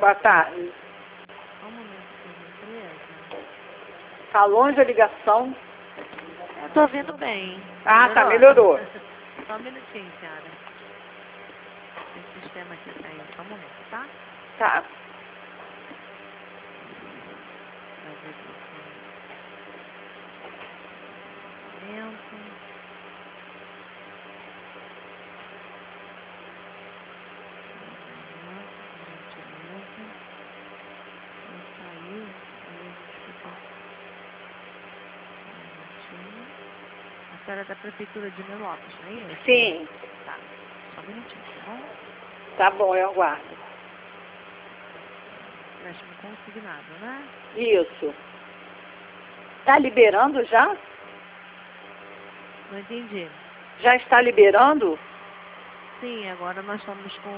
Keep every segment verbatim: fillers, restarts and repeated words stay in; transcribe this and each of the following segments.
Boa tarde. Só um momento, por gentileza. Tá longe a ligação? Eu tô ouvindo bem. Ah, tá, melhorou. Só um minutinho, senhora. Esse sistema aqui tá aí. Só um momento, tá? Tá. Vai ver se tem momento. Saiu, aí a gente fica um minutinho. A senhora é da prefeitura de Nilo Lopes, não é isso? Sim. Tá, só um minutinho, tá bom? Tá bom, eu aguardo. Empréstimo consignado, né? Isso. Tá liberando já? Não entendi. Já está liberando? Sim, agora nós estamos com...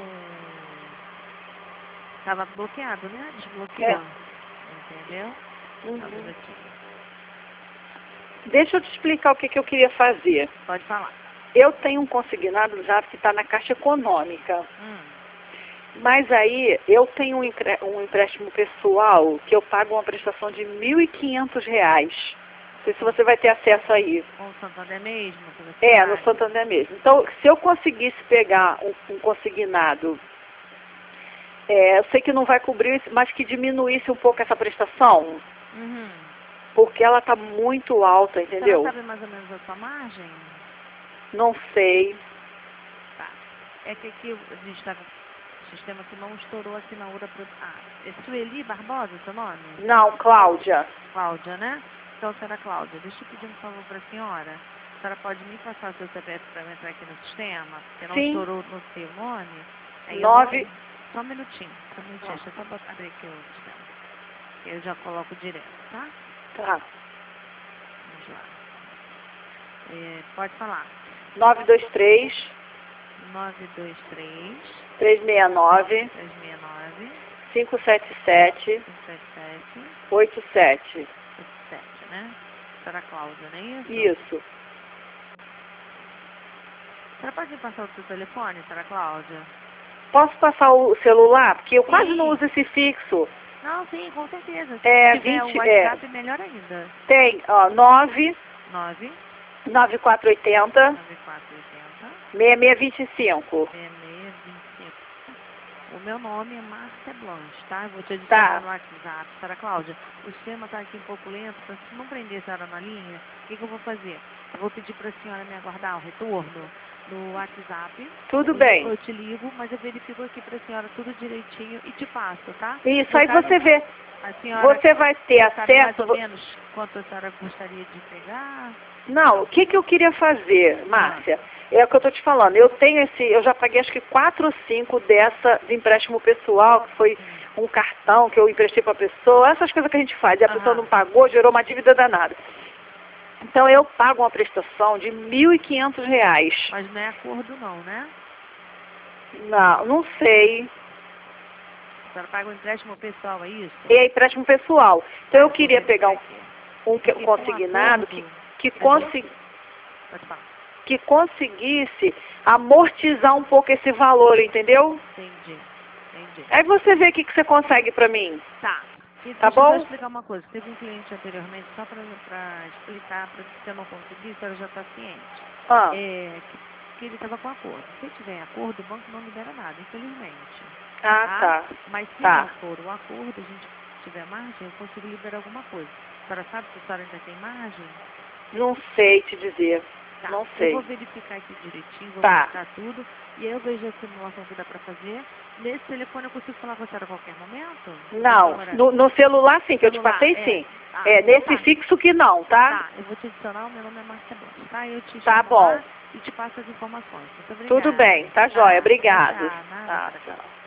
Tava bloqueado, né? Desbloqueou. É. Entendeu? Uhum. Só um minutinho. Deixa eu te explicar o que, que eu queria fazer. Pode falar. Eu tenho um consignado já que está na Caixa Econômica. Hum. Mas aí eu tenho um, empre um empréstimo pessoal que eu pago uma prestação de mil e quinhentos reais. Não sei se você vai ter acesso aí. Com o Santander mesmo? Que você É, faz? no Santander mesmo. Então, se eu conseguisse pegar um, um consignado, é, eu sei que não vai cobrir, mas que diminuísse um pouco essa prestação, Uhum. porque ela está muito alta, entendeu? Você sabe mais ou menos a sua margem? Não sei. Tá. É que aqui a gente está com um sistema que não estourou a assinatura. Pro... Ah, é Sueli Barbosa, seu nome? Não, Cláudia. Cláudia, né? Então, senhora Cláudia, deixa eu pedir um favor para a senhora. A senhora pode me passar seu C P F para eu entrar aqui no sistema? Porque não Sim. estourou no seu nome. Aí eu Nove. não... Só um minutinho, só um minutinho. Deixa eu só botar abrir aqui o sistema. Eu já coloco direto, tá? Tá. Vamos lá. É, pode falar. nove dois três, nove dois três, três seis nove, três seis nove, cinco sete sete, cinco sete sete, oito sete. oito sete, né? Senhora Cláudia, não é isso? Isso. A senhora pode me passar o seu telefone, senhora Cláudia? Posso passar o celular? Porque eu Sim. quase não uso esse fixo. Não, sim, com certeza. Se É, tiver vinte, o WhatsApp, é. melhor ainda. Tem, ó, nove nove, nove quatro oito zero, nove quatro oito zero, seis seis dois cinco. seis seis dois cinco. O meu nome é Márcia Blanche, tá? Eu vou te Tá. adicionar no WhatsApp. Senhora Cláudia, o sistema está aqui um pouco lento, para se não prender a senhora na linha, o que, que eu vou fazer? Eu vou pedir para a senhora me aguardar o retorno no WhatsApp. Tudo eu, bem. Eu te ligo, mas eu verifico aqui para a senhora tudo direitinho e te passo, tá? Isso, No aí caso, você vê. a senhora Você vai ter sabe mais acesso... ou menos quanto a senhora gostaria de pegar? Não, o que, que eu queria fazer, Márcia? É o que eu estou te falando. Eu tenho esse, eu já paguei acho que quatro ou cinco dessa de empréstimo pessoal, que foi um cartão que eu emprestei para a pessoa, essas coisas que a gente faz, e a Aham. pessoa não pagou, gerou uma dívida danada. Então eu pago uma prestação de mil e quinhentos reais. Mas não é acordo não, né? Não, não sei. A senhora paga um empréstimo pessoal, é isso? É empréstimo pessoal. Então eu Vou queria verificar pegar um, aqui. um que- Porque com consignado que, acordo, que, eu consi, Pode falar. que conseguisse amortizar um pouco esse valor, entendeu? Entendi, entendi. Aí você vê o que, que você consegue para mim. Tá. E Tá deixa eu bom? só explicar uma coisa. Teve um cliente anteriormente, só para explicar, pra, se eu não conseguir, a senhora já está ciente. Ah, É, que, que ele estava com acordo. Se tiver acordo, o banco não libera nada, infelizmente. ah Tá? tá. Mas se Tá. não for o acordo, a gente tiver margem, eu consigo liberar alguma coisa. A senhora sabe se a senhora ainda tem margem? Não sei te dizer. Tá. Não Eu sei. vou verificar aqui direitinho, vou Tá. verificar tudo. E aí eu vejo a simulação que dá pra fazer. Nesse telefone eu consigo falar com a senhora a qualquer momento? Não, Senhora? no, no celular sim, que eu te Celular, passei é. sim. Ah, É, então nesse tá. fixo que não, tá? Tá, eu vou te adicionar, o meu nome é Márcia Blanche, tá? Eu te Tá chamo bom. lá e te passo as informações. Muito obrigada. Tudo bem, tá joia, obrigado. Tchau, tchau. Nada, Tá, pra cá. tchau.